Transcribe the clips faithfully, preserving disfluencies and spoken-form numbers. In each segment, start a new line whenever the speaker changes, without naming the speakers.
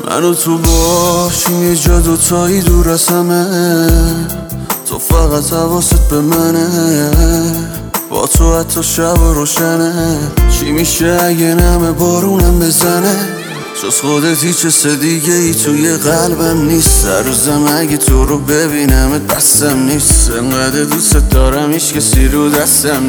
منو تو باشیم یه جا دوتایی دور از همه، تو فقط حواست به منه، با تو حتی شب و روشنه. چی میشه اگه نمه بارونم بزنه؟ جز خودت هیچ حس دیگه ای توی قلبم نیست. سر روزم اگه تو رو ببینمت بسم نیست. انقدر دوست دارم هیچ کسی رو دستم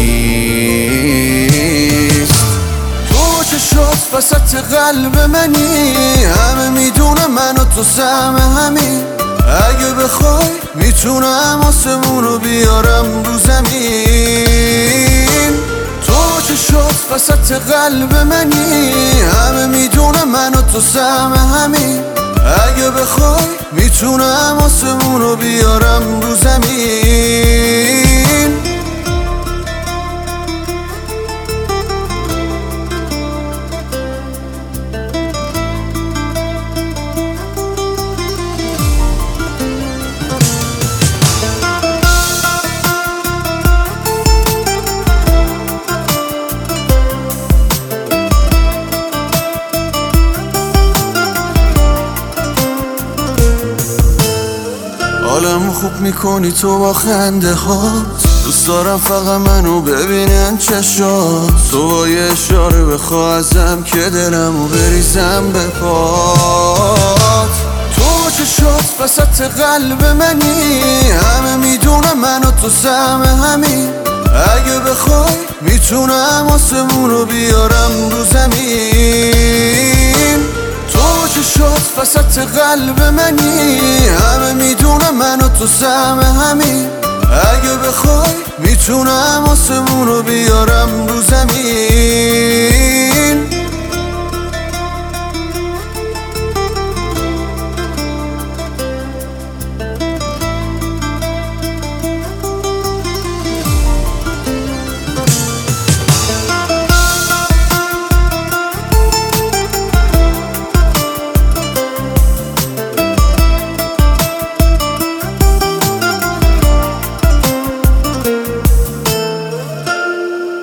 نیست. تو چشات وسط قلب منی، همه میدونم من و تو سهم همین. اگه بخوای میتونم آسمون رو بیارم رو زمین. تو چشات وسط قلب منی، همه میدونم من و تو سهم همین. اگه بخوای میتونم آسمون رو بیارم رو زمین. حالمو خوب میکنی تو با خنده هات، دوست دارم فقط منو ببینن چشات. تو با یه اشاره بخوا ازم که دلمو بریزم به پات. تو چشات وسط قلب منی، همه میدونم من و تو سهم همین. اگه بخوای میتونم آسمون رو بیارم رو زمین. تو چشات وسط قلب منی، همه میدونم من و تو سهم همین. اگه بخوای میتونم آسمون رو بیارم رو زمین.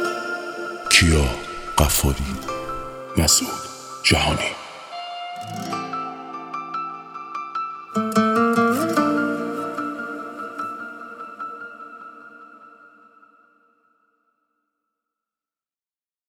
کیا قفاری، مسعود جهانی.